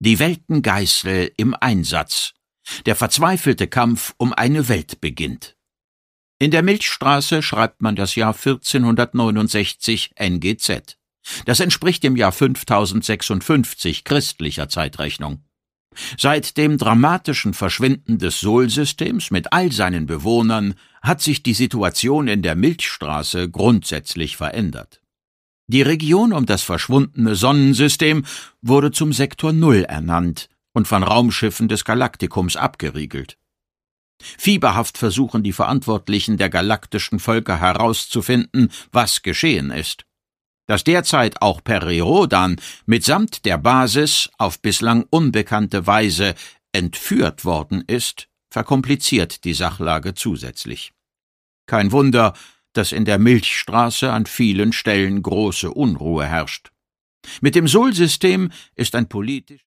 Die Weltengeißel im Einsatz. Der verzweifelte Kampf um eine Welt beginnt. In der Milchstraße schreibt man das Jahr 1469 NGZ. Das entspricht dem Jahr 5056 christlicher Zeitrechnung. Seit dem dramatischen Verschwinden des Sol-Systems mit all seinen Bewohnern hat sich die Situation in der Milchstraße grundsätzlich verändert. Die Region um das verschwundene Sonnensystem wurde zum Sektor Null ernannt und von Raumschiffen des Galaktikums abgeriegelt. Fieberhaft versuchen die Verantwortlichen der galaktischen Völker herauszufinden, was geschehen ist. Dass derzeit auch Periodan mitsamt der Basis auf bislang unbekannte Weise entführt worden ist, verkompliziert die Sachlage zusätzlich. Kein Wunder, dass in der Milchstraße an vielen Stellen große Unruhe herrscht. Mit dem Sol-System ist ein politisch